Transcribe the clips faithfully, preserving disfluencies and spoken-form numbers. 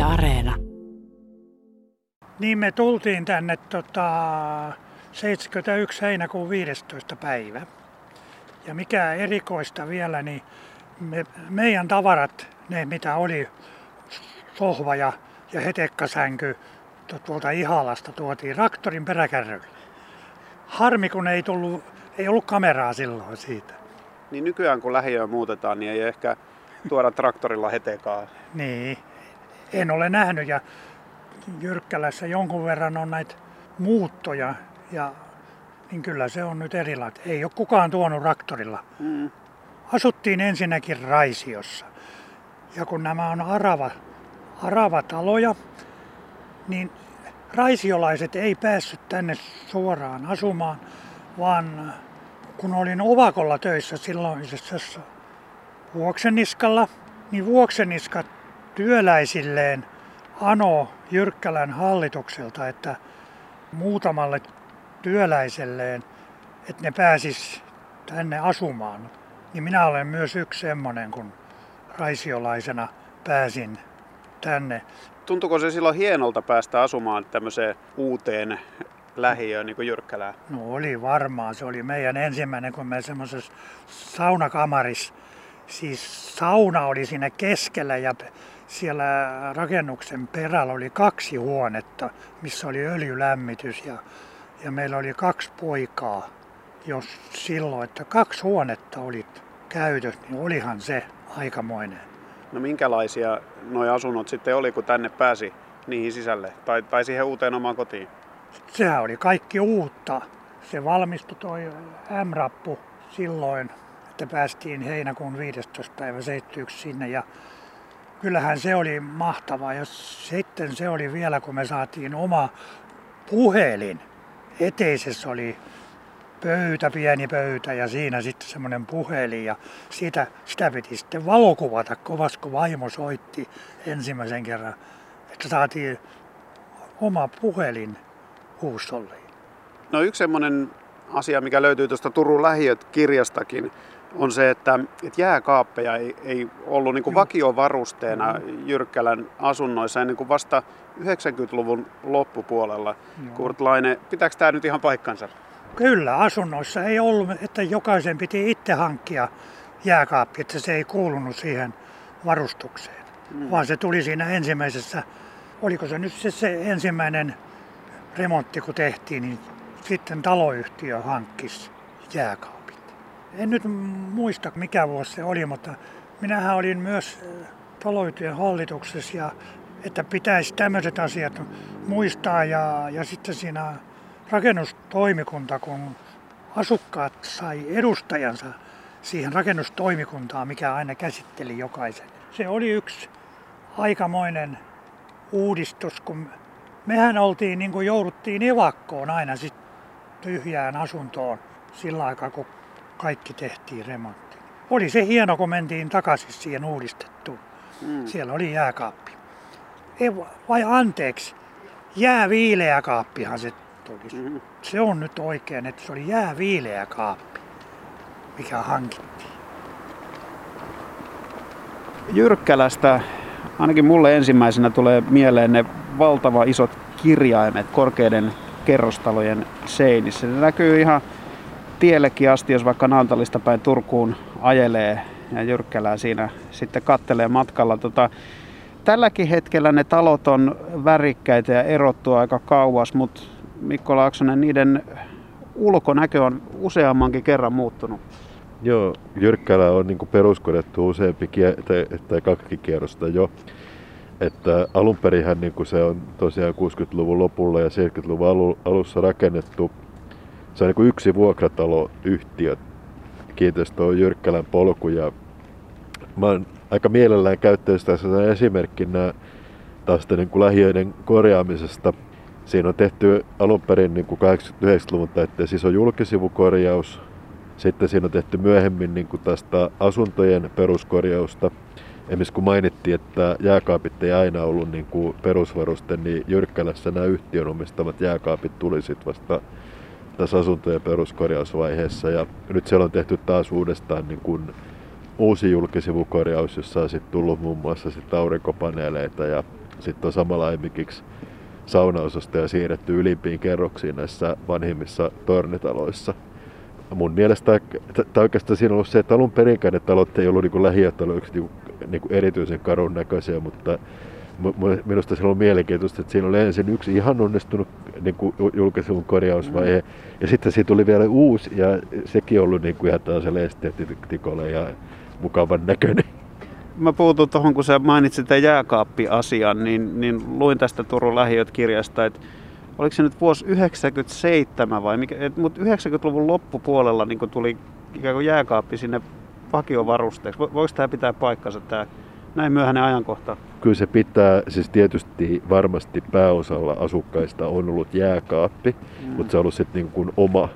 Areena. Niin me tultiin tänne tota, seitsemänkymmentäyksi heinäkuun viidestoista päivä. Ja mikä erikoista vielä, niin me, meidän tavarat, ne mitä oli, sohva ja, ja hetekkasänky tuolta Ihalasta tuotiin traktorin peräkärryllä. Harmi kun ei, tullut, ei ollut kameraa silloin siitä. Niin nykyään kun lähiöön muutetaan, niin ei ehkä tuoda traktorilla hetekaa. Niin, en ole nähnyt ja Jyrkkälässä jonkun verran on näitä muuttoja ja niin kyllä se on nyt erilainen. Ei ole kukaan tuonut traktorilla. Mm. Asuttiin ensinnäkin Raisiossa ja kun nämä on arava, aravataloja, niin raisiolaiset ei päässyt tänne suoraan asumaan, vaan kun olin Ovakolla töissä silloisessa Vuokseniskalla, niin Vuokseniskat työläisilleen anoi Jyrkkälän hallitukselta, että muutamalle työläiselleen, että ne pääsis tänne asumaan. Niin minä olen myös yksi semmoinen, kun raisiolaisena pääsin tänne. Tuntuuko se silloin hienolta päästä asumaan tämmöiseen uuteen lähiöön niin kuin Jyrkkälään? No oli varmaan. Se oli meidän ensimmäinen, kun me semmoisessa saunakamarissa, siis sauna oli siinä keskellä ja siellä rakennuksen perällä oli kaksi huonetta, missä oli öljylämmitys ja, ja meillä oli kaksi poikaa. Jos silloin, että kaksi huonetta oli käytössä, niin olihan se aikamoinen. No minkälaisia nuo asunnot sitten oli, kun tänne pääsi niihin sisälle tai, tai siihen uuteen omaan kotiin? Sehän oli kaikki uutta. Se valmistui toi M-rappu silloin, että päästiin heinäkuun viidestoista päivä seitsemänkymmentäyksi sinne ja kyllähän se oli mahtavaa ja sitten se oli vielä, kun me saatiin oma puhelin. Eteisessä oli pöytä, pieni pöytä ja siinä sitten semmoinen puhelin ja siitä, sitä piti sitten valokuvata kovasti, kun vaimo soitti ensimmäisen kerran, että saatiin oma puhelin huusholliin. No yksi semmoinen asia, mikä löytyy tuosta Turun lähiöt-kirjastakin, on se, että, että jääkaappeja ei, ei ollut niin kuin vakiovarusteena Jyrkkälän asunnoissa ennen kuin vasta yhdeksänkymmentäluvun loppupuolella. Joo. Kurt Laine, pitääkö tämä nyt ihan paikkansa? Kyllä, asunnoissa ei ollut, että jokaisen piti itse hankkia jääkaappi, että se ei kuulunut siihen varustukseen. Mm. Vaan se tuli siinä ensimmäisessä, oliko se nyt se, se ensimmäinen remontti kun tehtiin, niin sitten taloyhtiö hankkisi jääkaapit. En nyt muista mikä vuosi se oli, mutta minähän olin myös taloyhtiön hallituksessa ja että pitäisi tämmöiset asiat muistaa ja, ja sitten siinä rakennustoimikunta, kun asukkaat sai edustajansa siihen rakennustoimikuntaan, mikä aina käsitteli jokaisen. Se oli yksi aikamoinen uudistus, kun mehän oltiin, niin kuin jouduttiin evakkoon aina sit tyhjään asuntoon sillä aikaa, kun kaikki tehtiin remontti. Oli se hieno, kun mentiin takaisin siihen uudistettuun. Mm. Siellä oli jääkaappi. Ei, vai anteeksi, jääviileä kaappihan se tuli. Mm. Se on nyt oikein, että se oli jääviileä kaappi, mikä hankittiin. Jyrkkälästä ainakin mulle ensimmäisenä tulee mieleen ne valtava isot kirjaimet korkeiden kerrostalojen seinissä. Ne näkyy ihan tiellekin asti, jos vaikka Naantalista päin Turkuun ajelee ja Jyrkkälää siinä sitten kattelee matkalla. Tota, tälläkin hetkellä ne talot on värikkäitä ja erottuu aika kauas, mutta Mikko Laaksonen, niiden ulkonäkö on useammankin kerran muuttunut. Joo, Jyrkkälä on niin kuin peruskorjattu useampi kie- tai, tai kaksi kierrosta jo. Että alunperinhän niin kuin se on tosiaan kuusikymmentäluvun lopulla ja seitsemänkymmentäluvun alu, alussa rakennettu. Se on niin kuin yksi vuokrataloyhtiö. Kiinteistö on Jyrkkälän polku ja mä oon aika mielellään käyttänyt sitä esimerkkinä tästä niin kuin lähiöiden korjaamisesta. Siinä on tehty alun perin niin kuin kahdeksankymmentä-yhdeksänkymmentäluvun taitteessa iso julkisivukorjaus. Sitten siinä on tehty myöhemmin niin kuin tästä asuntojen peruskorjausta. Esimerkiksi kun mainittiin, että jääkaapit ei aina ollut niin kuin perusvaruste, niin Jyrkkälässä nämä yhtiön omistamat jääkaapit tuli sitten vasta tässä asuntojen peruskorjausvaiheessa. Ja nyt siellä on tehty taas uudestaan niin kuin uusi julkisivukorjaus, jossa on sitten tullut muun muassa sit aurinkopaneeleita ja sitten on samalla esimerkiksi saunaosastoja siirretty ylimpiin kerroksiin näissä vanhimmissa tornitaloissa. Mun mielestä tämä oikeastaan siinä on ollut se, että alun perinkään ne talot ei ollut niin lähiötaloja niin niin erityisen karun näköisiä, mutta minusta se on mielenkiintoista, että siinä oli ensin yksi ihan onnistunut niin julkaisun korjausvaihe, mm. ja sitten siitä tuli vielä uusi, ja sekin on ollut niin kuin ihan tällaiselle esteettikolle ja mukavan näköinen. Mä puutun tuohon, kun sä mainitsit tämän jääkaappi-asian, niin, niin luin tästä Turun lähiöt-kirjasta, että oliko se nyt vuosi yhdeksänkymmentäseitsemän vai mikä, et, mutta yhdeksänkymmentäluvun loppupuolella niin kun tuli ikään kuin jääkaappi sinne vakiovarusteeksi. Voiko tämä pitää paikkansa, tämä näin myöhäinen ajankohta? Kyllä se pitää, siis tietysti varmasti pääosalla asukkaista on ollut jääkaappi, mm. mutta se on ollut sitten niin kuin oma.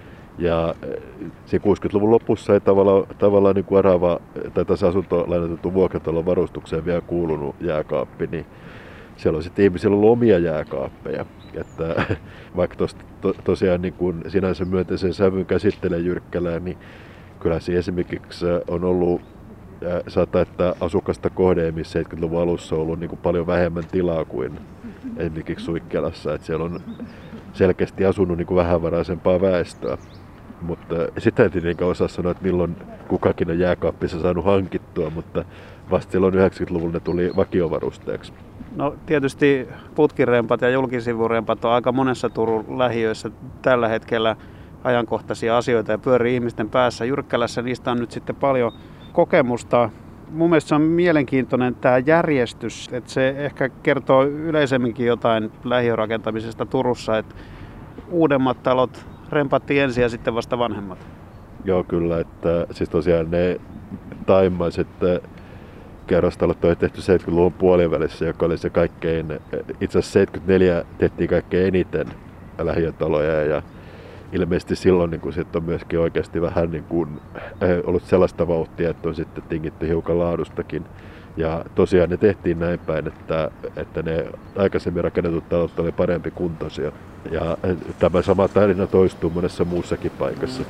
Ja se kuusikymmentäluvun lopussa ei tavallaan, tavallaan niin kuin Arava tai tässä asuntolainotettu vuokratalon varustukseen vielä kuulunut jääkaappi, niin siellä on sitten ihmisillä ollut omia jääkaappeja. Että vaikka tos, to, tosiaan niin kuin sinänsä myönteisen sävyn käsittelee Jyrkkälää, niin kyllä se esimerkiksi on ollut, saattaa, että asukasta kohde, missä seitsemänkymmentäluvun alussa on ollut niin kuin paljon vähemmän tilaa kuin esimerkiksi Suikkelassa. Että siellä on selkeästi asunut niin kuin vähävaraisempaa väestöä. Mutta sitä ei tietenkään osaa sanoa, että milloin kukakin on jääkaappissa saanut hankittua, mutta vasta silloin yhdeksänkymmentäluvulla ne tuli vakiovarusteeksi. No tietysti putkirempat ja julkisivurempat on aika monessa Turun lähiöissä tällä hetkellä ajankohtaisia asioita ja pyörii ihmisten päässä. Jyrkkälässä niistä on nyt sitten paljon kokemusta. Mun mielestä se on mielenkiintoinen tämä järjestys, että se ehkä kertoo yleisemminkin jotain lähiörakentamisesta Turussa, että uudemmat talot rempattiin ensin ja sitten vasta vanhemmat. Joo kyllä, että siis tosiaan ne taimmaiset kerrostalot on tehty seitsemänkymmentäluvun puolivälissä, joka oli se kaikkein, itse asiassa seitsemänkymmentäneljä tehtiin kaikkein eniten lähiötaloja ja ilmeisesti silloin niin kun sit on myöskin oikeasti vähän niin kun, ollut sellaista vauhtia, että on sitten tingitty hiukan laadustakin. Ja tosiaan ne tehtiin näin päin, että, että ne aikaisemmin rakennetut talot oli parempi kuntoisia. Ja tämä sama tarina toistuu monessa muussakin paikassa.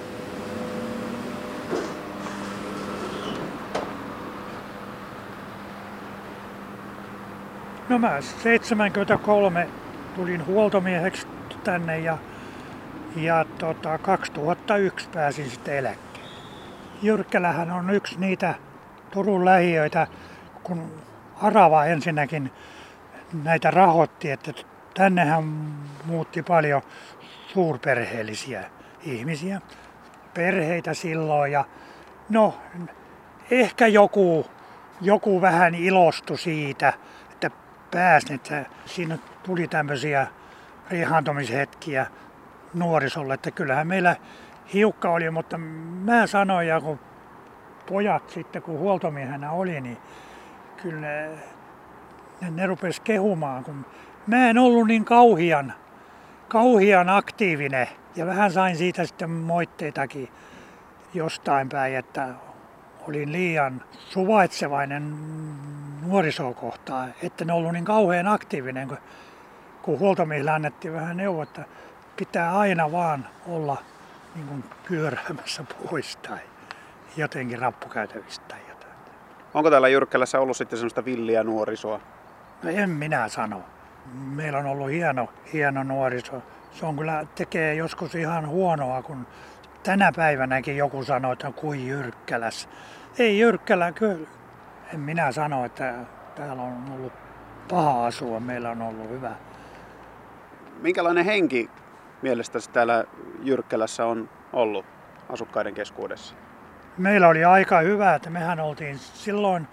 No mä seitsemänkymmentäkolme tulin huoltomieheksi tänne ja, ja tota, kaksituhattayksi pääsin sitten eläkkeelle. Jyrkkälähän on yksi niitä Turun lähiöitä, kun Arava ensinnäkin näitä rahoitti, että tännehän muutti paljon suurperheellisiä ihmisiä, perheitä silloin ja no ehkä joku, joku vähän ilostui siitä, että pääsi, että siinä tuli tämmöisiä riihaantumishetkiä nuorisolle, että kyllähän meillä hiukka oli, mutta mä sanoin ja kun pojat sitten, kun huoltomiehenä oli, niin kyllä ne, ne rupesi kehumaan, kun mä en ollut niin kauhian, kauhian aktiivinen ja vähän sain siitä sitten moitteitakin jostain päin, että olin liian suvaitsevainen nuorisoa kohtaan, että ne ollut niin kauhean aktiivinen, kun, kun huoltomiehille annettiin vähän neuvoa, että pitää aina vaan olla niin kuin pyöräämässä pois tai jotenkin rappukäytävistä tai jotain. Onko täällä Jyrkkälässä ollut sitten semmoista villiä nuorisoa? No en minä sano. Meillä on ollut hieno, hieno nuoriso. Se on kyllä, tekee joskus ihan huonoa, kun tänä päivänäkin joku sanoo, että kuin Jyrkkälässä. Ei Jyrkkälä kyllä. En minä sano, että täällä on ollut paha asua. Meillä on ollut hyvä. Minkälainen henki mielestäsi täällä Jyrkkälässä on ollut asukkaiden keskuudessa? Meillä oli aika hyvä, että mehän oltiin silloin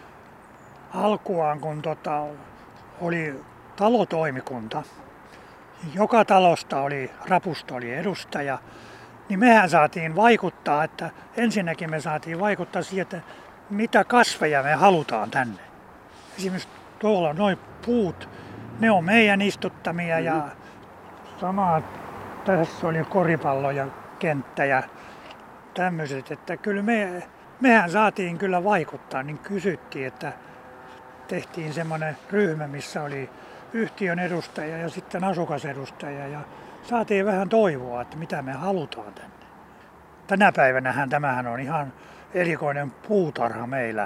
alkuaan, kun tota, oli talotoimikunta. Joka talosta oli, rapusta oli edustaja, niin mehän saatiin vaikuttaa, että ensinnäkin me saatiin vaikuttaa siihen, että mitä kasveja me halutaan tänne. Esimerkiksi tuolla noin puut, ne on meidän istuttamia mm-hmm. ja samaa tässä oli koripallo ja kenttä ja tämmöiset, että kyllä me, mehän saatiin kyllä vaikuttaa, niin kysyttiin, että tehtiin semmoinen ryhmä, missä oli yhtiön edustaja ja sitten asukasedustaja ja saatiin vähän toivoa, että mitä me halutaan tänne. Tänä päivänähän tämähän on ihan erikoinen puutarha meillä,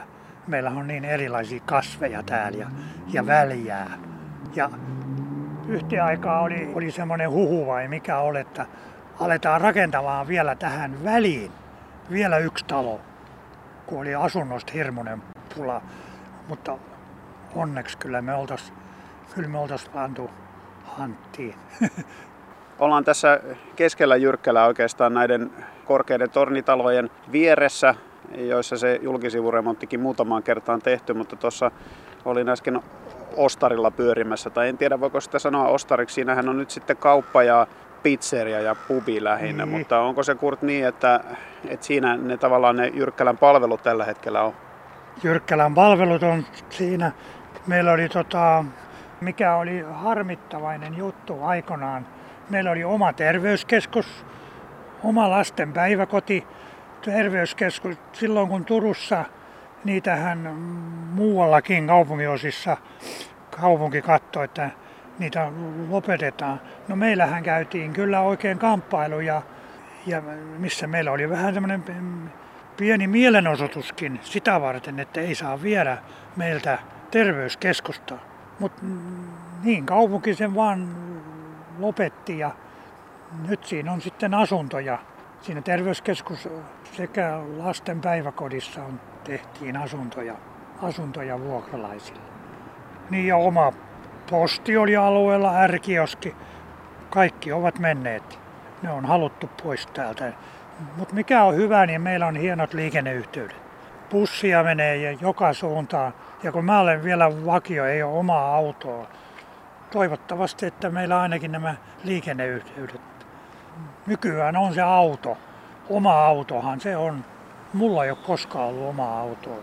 Meillä on niin erilaisia kasveja täällä ja, ja väljää. Ja yhteen aikaa oli, oli semmoinen huhu vai mikä oli, että aletaan rakentamaan vielä tähän väliin vielä yksi talo, kun oli asunnosta hirmuinen pula. Mutta onneksi kyllä me oltais, kyllä me oltais pantu hanttiin. Ollaan tässä keskellä Jyrkkälää oikeastaan näiden korkeiden tornitalojen vieressä, joissa se julkisivuremonttikin muutamaan kertaan tehty, mutta tuossa olin äsken ostarilla pyörimässä, tai en tiedä voiko sitä sanoa ostariksi, siinähän on nyt sitten kauppa ja pizzeria ja pubi lähinnä, niin. Mutta onko se Kurt niin, että, että siinä ne tavallaan ne Jyrkkälän palvelut tällä hetkellä on? Jyrkkälän palvelut on siinä. Meillä oli tota, mikä oli harmittavainen juttu aikanaan. Meillä oli oma terveyskeskus, oma lasten päiväkoti, terveyskeskus. Silloin kun Turussa, niitähän muuallakin kaupunginosissa kaupunki katsoi, että niitä lopetetaan. No meillähän käytiin kyllä oikein kamppailu ja, ja missä meillä oli vähän semmoinen pieni mielenosoituskin sitä varten, että ei saa viedä meiltä terveyskeskusta. Mutta niin kaupunki sen vaan lopetti ja nyt siinä on sitten asuntoja. Siinä terveyskeskus sekä lasten päiväkodissa on, tehtiin asuntoja, asuntoja vuokralaisille. Niin ja oma posti oli alueella, R-kioski. Kaikki ovat menneet. Ne on haluttu pois täältä. Mutta mikä on hyvä, niin meillä on hienot liikenneyhteydet. Bussia menee joka suuntaan. Ja kun mä olen vielä vakio, ei ole omaa autoa. Toivottavasti, että meillä ainakin nämä liikenneyhteydet. Nykyään on se auto. Oma autohan se on. Mulla ei ole koskaan ollut omaa autoa.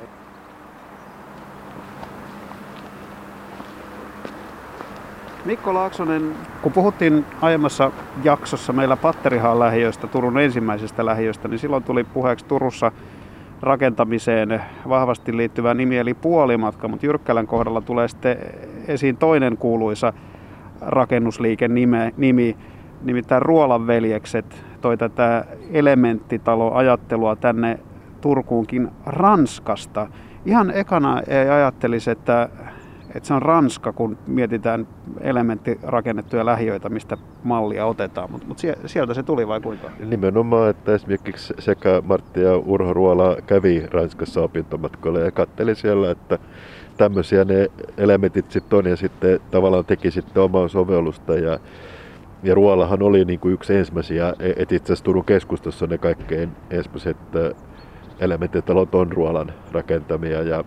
Mikko Laaksonen, kun puhuttiin aiemmassa jaksossa meillä Patterihaan lähiöstä, Turun ensimmäisestä lähiöstä, niin silloin tuli puheeksi Turussa rakentamiseen vahvasti liittyvä nimi eli Puolimatka, mutta Jyrkkälän kohdalla tulee sitten esiin toinen kuuluisa rakennusliike nimi, nimittäin Ruolan veljekset toi tätä elementtitaloajattelua tänne Turkuunkin Ranskasta. Ihan ekana ei ajattelisi, että, että se on Ranska, kun mietitään elementtirakennettuja lähiöitä, mistä mallia otetaan, mutta mut sieltä se tuli vai kuinka? Nimenomaan, että esimerkiksi sekä Martti ja Urho Ruola kävi Ranskassa opintomatkoilla ja katseli siellä, että tämmöisiä ne elementit sitten on ja sitten tavallaan teki sitten omaa sovellusta ja Ja Ruolahan oli niin kuin yksi ensimmäisiä, että itse asiassa Turun keskustassa ne kaikkein ensimmäiset elementtitalot on Ruolan rakentamia. Ja,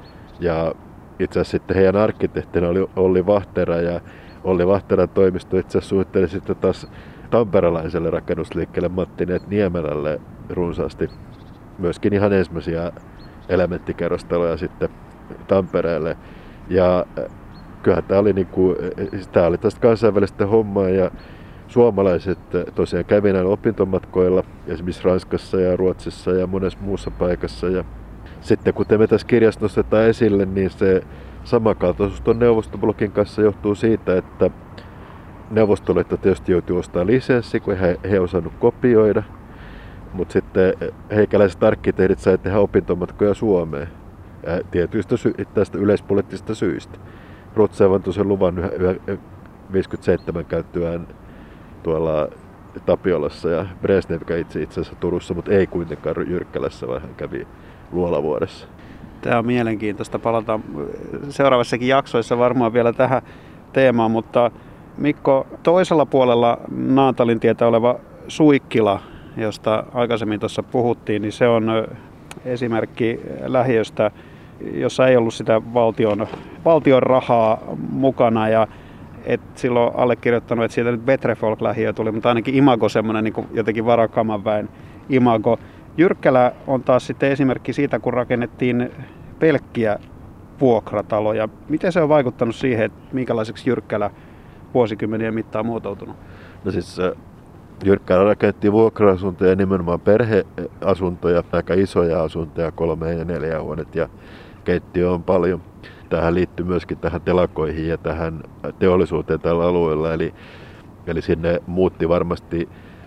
ja itse asiassa sitten heidän arkkitehtina oli Olli Vahtera ja Olli Vahteran toimisto itse asiassa suunnitteli sitten taas tamperelaiselle rakennusliikkeelle Matti Niemelälle runsaasti myöskin ihan ensimmäisiä elementtikerrostaloja sitten Tampereelle. Ja kyllähän tämä oli, niinku, tämä oli tästä kansainvälistä hommaa ja suomalaiset tosiaan kävi näillä opintomatkoilla esimerkiksi Ranskassa ja Ruotsissa ja monessa muussa paikassa. Ja sitten kuten me tässä kirjassa nostetaan esille, niin se samankaltaisuus tuon Neuvostoblokin kanssa johtuu siitä, että Neuvostoliitto tietysti joutui ostamaan lisenssi, kun he ei osannut kopioida. Mutta sitten heikäläiset arkkitehdit sai tehdä opintomatkoja Suomeen tietyistä sy- tästä yleispoliittisista syistä. Ruotsi antoi sen luvan viisikymmentäseitsemän käyttöään tuolla Tapiolassa ja Brezhnev kävi itse, itse asiassa Turussa, mutta ei kuitenkaan Jyrkkälässä, vaan hän kävi Luolavuodessa. Tämä on mielenkiintoista. Palataan seuraavassakin jaksoissa varmaan vielä tähän teemaan, mutta Mikko, toisella puolella Naantalin tietä oleva Suikkila, josta aikaisemmin tuossa puhuttiin, niin se on esimerkki lähiöstä, jossa ei ollut sitä valtion, valtion rahaa mukana ja et silloin allekirjoittanut, että sieltä nyt Betrefolk-lähiö tuli, mutta ainakin imago semmoinen niin jotenkin varakkaamman väen imago. Jyrkkälä on taas sitten esimerkki siitä, kun rakennettiin pelkkiä vuokrataloja. Miten se on vaikuttanut siihen, että minkälaiseksi Jyrkkälä vuosikymmenien mittaan muotoutunut? No siis Jyrkkälä rakennettiin vuokra-asuntoja, nimenomaan perheasuntoja, aika isoja asuntoja, kolme ja neljä huoneet ja keittiö on paljon. Tähän liittyy myöskin tähän telakoihin ja tähän teollisuuteen tällä alueella, eli, eli sinne muutti varmasti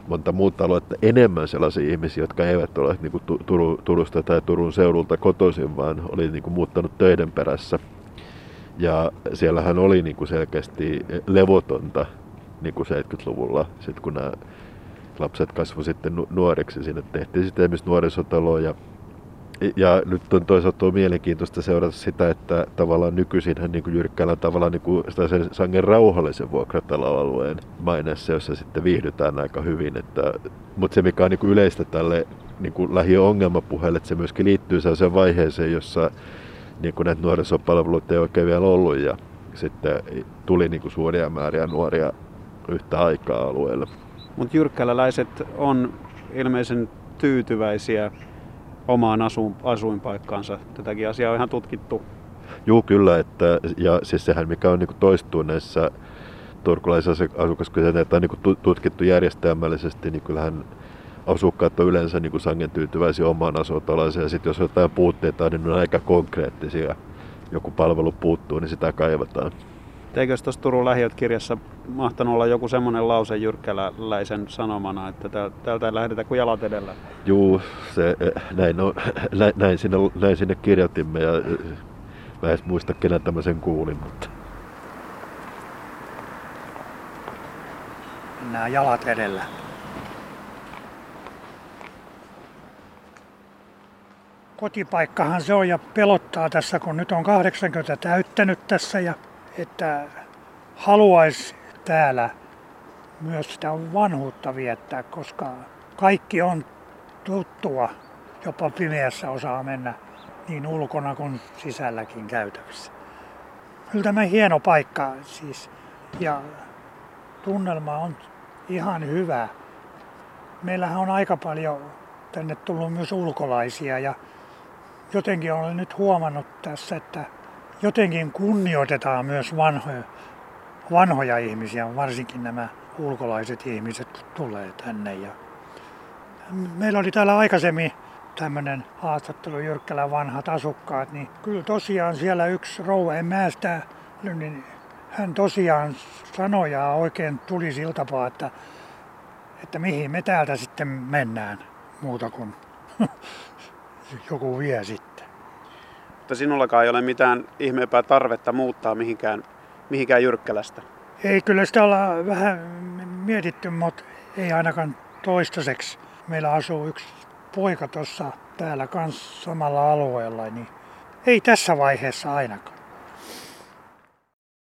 monta muuta aluetta enemmän sellaisia ihmisiä, jotka eivät ole niin kuin Turusta tai Turun seudulta kotoisin, vaan oli niin kuin muuttanut töiden perässä. Ja siellähän oli niin kuin selkeästi levotonta niin kuin seitsemänkymmentäluvulla, sit kun nämä lapset kasvoivat sitten nuoriksi. Sinne tehtiin sitten esimerkiksi nuorisotalo. Ja, ja nyt on toisaalta mielenkiintoista seurata sitä, että tavallaan nykyisinhän niin kuin Jyrkkälän tavallaan niin kuin sen sangen rauhallisen vuokrataloalueen maineessa, jossa sitten viihdytään aika hyvin. Että, mutta se mikä on niin kuin yleistä tälle niin kuin lähiöongelmapuheelle, että se myöskin liittyy sellaiseen vaiheeseen, jossa niin kuin näitä nuorisopalveluita ei oikein vielä ollut ja sitten tuli niin kuin suuria määriä nuoria yhtä aikaa alueelle. Mutta jyrkkäläläiset on ilmeisen tyytyväisiä omaan asuin, asuinpaikkaansa. Tätäkin asiaa on ihan tutkittu. Juu, kyllä. Että, ja siis sehän mikä on niin kuin toistuu näissä turkulaisissa asukaskyselyissä, että on niin kuin tutkittu järjestelmällisesti, niin kyllähän asukkaat on yleensä niin kuin sangen tyytyväisiä omaan asuintaloonsa. Ja sitten jos jotain puutteita on, niin ne on aika konkreettisia. Joku palvelu puuttuu, niin sitä kaivataan. Eikös tuossa Turun lähiöt-kirjassa mahtanut olla joku semmoinen lause jyrkkäläläisen sanomana, että täältä ei lähdetä kuin jalat edellä? Juu, se, näin, no, näin, sinne, näin sinne kirjoitimme ja mä en muista kenen tämmöisen kuulin. Mutta. Mennään jalat edellä. Kotipaikkahan se on ja pelottaa tässä, kun nyt on kahdeksankymmentä täyttänyt tässä ja että haluaisi täällä myös sitä vanhuutta viettää, koska kaikki on tuttua, jopa pimeässä osaa mennä niin ulkona kuin sisälläkin käytävissä. Kyllä tämä hieno paikka siis ja tunnelma on ihan hyvä. Meillähän on aika paljon tänne tullut myös ulkolaisia ja jotenkin olen nyt huomannut tässä, että jotenkin kunnioitetaan myös vanhoja, vanhoja ihmisiä, varsinkin nämä ulkolaiset ihmiset, kun tulee tänne. Ja meillä oli täällä aikaisemmin tämmöinen haastattelu Jyrkkälän vanhat asukkaat, niin kyllä tosiaan siellä yksi rouva, en mä sitä, niin hän tosiaan sanoi ja oikein tuli sillä tapaa, että, että mihin me täältä sitten mennään muuta kuin joku vie sitten. Mutta sinullakaan ei ole mitään ihmeempää tarvetta muuttaa mihinkään, mihinkään Jyrkkälästä? Ei, kyllä sitä ollaan vähän mietitty, mutta ei ainakaan toistaiseksi. Meillä asuu yksi poika tuossa täällä kanssa samalla alueella, niin ei tässä vaiheessa ainakaan.